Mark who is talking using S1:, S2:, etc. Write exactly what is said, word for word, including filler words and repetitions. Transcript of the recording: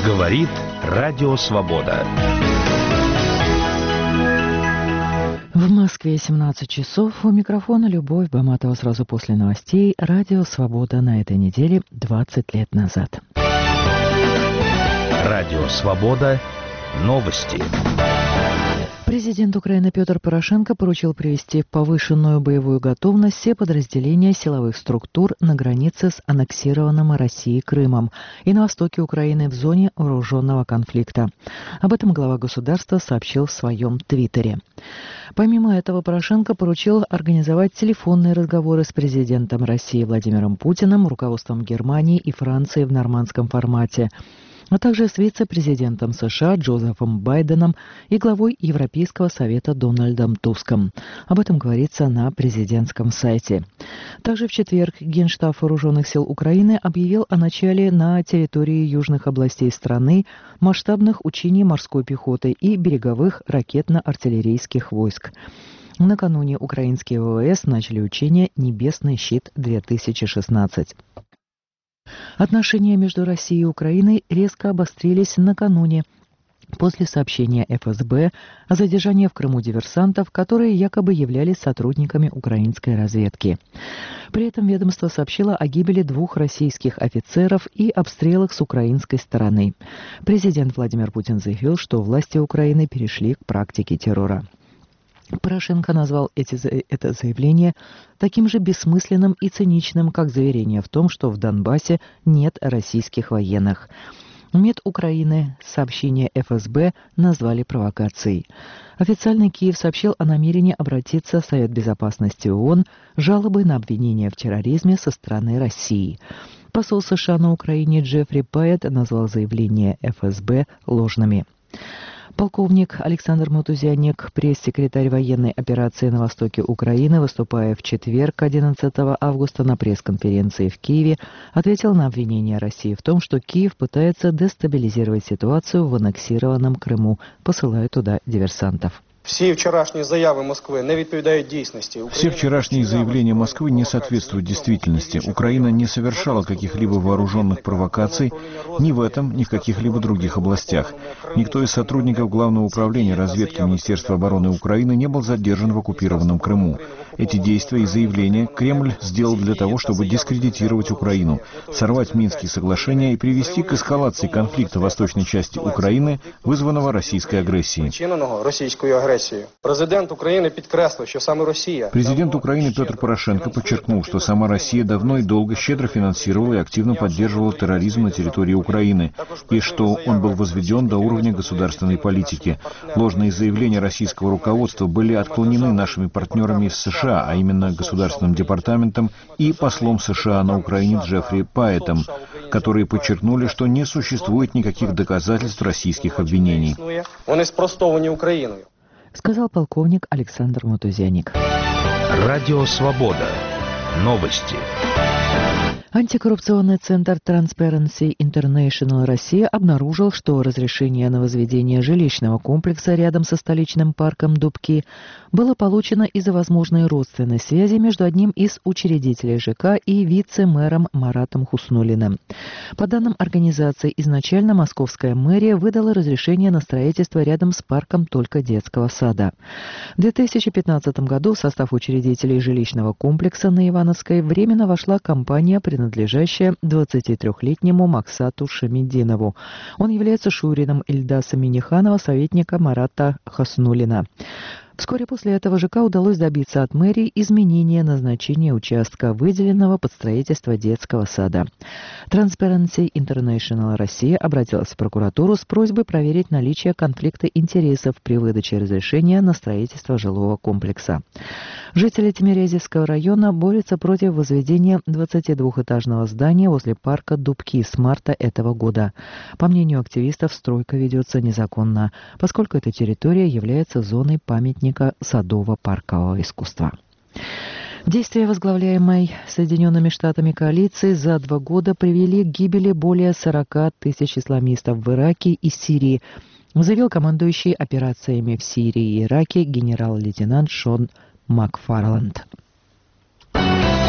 S1: Говорит Радио Свобода.
S2: В Москве семнадцать часов. У микрофона Любовь Баматова. Сразу после новостей. Радио Свобода на этой неделе двадцать лет назад.
S1: Радио Свобода. Новости.
S2: Президент Украины Петр Порошенко поручил привести в повышенную боевую готовность все подразделения силовых структур на границе с аннексированным Россией Крымом и на востоке Украины в зоне вооруженного конфликта. Об этом глава государства сообщил в своем твиттере. Помимо этого, Порошенко поручил организовать телефонные разговоры с президентом России Владимиром Путиным, руководством Германии и Франции в нормандском формате, а также с вице-президентом США Джозефом Байденом и главой Европейского совета Дональдом Туском. Об этом говорится на президентском сайте. Также в четверг Генштаб Вооруженных сил Украины объявил о начале на территории южных областей страны масштабных учений морской пехоты и береговых ракетно-артиллерийских войск. Накануне украинские ВВС начали учение «Небесный щит-две тысячи шестнадцать». Отношения между Россией и Украиной резко обострились накануне после сообщения эф эс бэ о задержании в Крыму диверсантов, которые якобы являлись сотрудниками украинской разведки. При этом ведомство сообщило о гибели двух российских офицеров и обстрелах с украинской стороны. Президент Владимир Путин заявил, что власти Украины перешли к практике террора. Порошенко назвал эти, это заявление таким же бессмысленным и циничным, как заверение в том, что в Донбассе нет российских военных. МИД Украины сообщение эф эс бэ назвали провокацией. Официальный Киев сообщил о намерении обратиться в Совет Безопасности ООН с жалобой на обвинение в терроризме со стороны России. Посол США на Украине Джеффри Пайет назвал заявления эф эс бэ ложными. Полковник Александр Мотузяник, пресс-секретарь военной операции на востоке Украины, выступая в четверг, одиннадцатого августа, на пресс-конференции в Киеве, ответил на обвинение России в том, что Киев пытается дестабилизировать ситуацию в аннексированном Крыму, посылая туда диверсантов.
S3: Все вчерашние заявы Москвы не відповідають дійсності.
S4: Все вчерашние заявления Москвы не соответствуют действительности. Украина не совершала каких-либо вооруженных провокаций ни в этом, ни в каких-либо других областях. Никто из сотрудников Главного управления разведки Министерства обороны Украины не был задержан в оккупированном Крыму. Эти действия и заявления Кремль сделал для того, чтобы дискредитировать Украину, сорвать Минские соглашения и привести к эскалации конфликта в восточной части Украины, вызванного российской агрессией.
S3: Президент Украины підкреслив, що саме Россия...
S4: Президент Украины Петр Порошенко подчеркнул, что сама Россия давно и долго щедро финансировала и активно поддерживала терроризм на территории Украины, и что он был возведен до уровня государственной политики. Ложные заявления российского руководства были отклонены нашими партнерами из США, а именно Государственным департаментом и послом США на Украине Джеффри Пайетом, которые подчеркнули, что не существует никаких доказательств российских обвинений.
S3: Они спростовані Україною.
S2: Сказал полковник Александр Мотузяник.
S1: Радио Свобода. Новости.
S2: Антикоррупционный центр Transparency International Россия обнаружил, что разрешение на возведение жилищного комплекса рядом со столичным парком Дубки было получено из-за возможной родственной связи между одним из учредителей ЖК и вице-мэром Маратом Хуснуллиным. По данным организации, изначально московская мэрия выдала разрешение на строительство рядом с парком только детского сада. В две тысячи пятнадцатом году в состав учредителей жилищного комплекса на Ивановской временно вошла компания, принадлежащая двадцатитрёхлетнему Максату Шамидинову. Он является шурином Ильдаса Миниханова, советника Марата Хуснуллина. Вскоре после этого ЖК удалось добиться от мэрии изменения назначения участка, выделенного под строительство детского сада. Transparency International Россия обратилась в прокуратуру с просьбой проверить наличие конфликта интересов при выдаче разрешения на строительство жилого комплекса. Жители Тимирязевского района борются против возведения двадцатидвухэтажного здания возле парка Дубки с марта этого года. По мнению активистов, стройка ведется незаконно, поскольку эта территория является зоной памятника садово-паркового искусства. Действия возглавляемой Соединенными Штатами коалиции за два года привели к гибели более сорока тысяч исламистов в Ираке и Сирии, заявил командующий операциями в Сирии и Ираке генерал-лейтенант Шон Макфарланд.